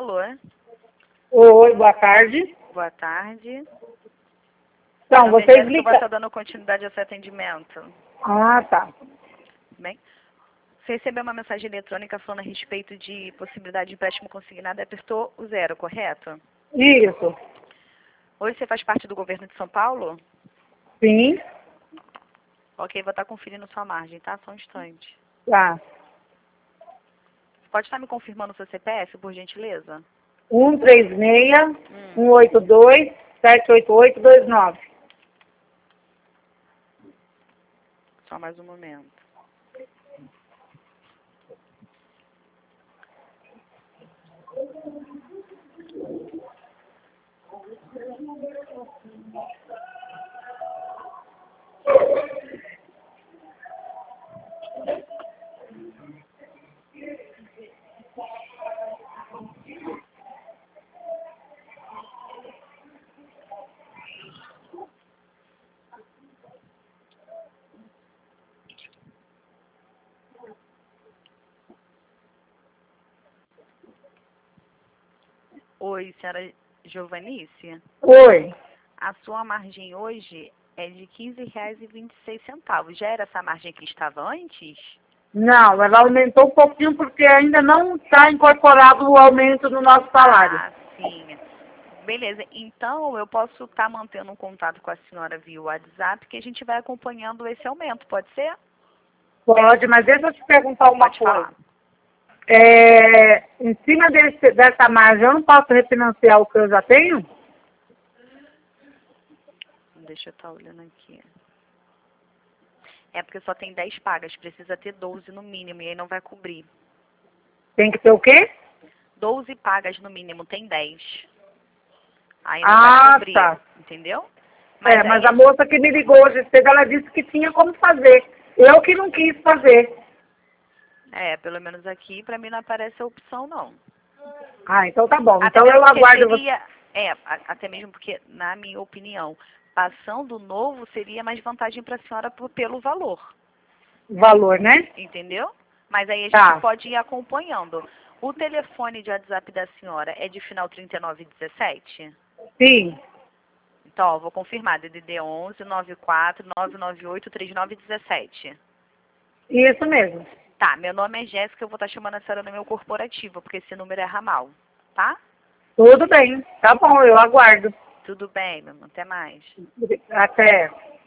Alô? Oi, boa tarde. Boa tarde. Então, você Eu explica... vou estar dando continuidade a esse atendimento. Ah, tá. Bem, você recebeu uma mensagem eletrônica falando a respeito de possibilidade de empréstimo consignado e apertou o 0, correto? Isso. Hoje você faz parte do governo de São Paulo? Sim. Ok, vou estar conferindo sua margem, tá? Só um instante. Tá. Pode estar me confirmando o seu CPF, por gentileza? 136-182-78829. Só mais um momento. Oi, senhora Giovanice. Oi. A sua margem hoje é de R$ 15,26. Já era essa margem que estava antes? Não, ela aumentou um pouquinho porque ainda não está incorporado o aumento no nosso salário. Ah, sim. Beleza. Então, eu posso estar mantendo um contato com a senhora via WhatsApp, que a gente vai acompanhando esse aumento, pode ser? Pode, mas deixa eu te perguntar uma Pode coisa. falar. Em cima dessa margem, eu não posso refinanciar o que eu já tenho? Deixa eu estar olhando aqui. É porque só tem 10 pagas, precisa ter 12 no mínimo, e aí não vai cobrir. Tem que ter o quê? 12 pagas no mínimo, tem 10. Aí não vai cobrir, Tá. entendeu? Mas a moça que me ligou hoje cedo, ela disse que tinha como fazer. Eu que não quis fazer. Pelo menos aqui, pra mim não aparece a opção, não. Ah, então tá bom. Até Então mesmo eu porque aguardo você. seria, até mesmo porque, na minha opinião, passando novo seria mais vantagem para a senhora pelo valor, Valor, né? entendeu? Mas aí a gente Tá. pode ir acompanhando. O telefone de WhatsApp da senhora é de final 3917? Sim. Então, ó, vou confirmar, DDD 11 94 998 3917. Isso mesmo. Tá, meu nome é Jéssica, eu vou estar chamando a senhora no meu corporativo, porque esse número é ramal, tá? Tudo bem. Tá bom, eu aguardo. Tudo bem, meu irmão, até mais. Até.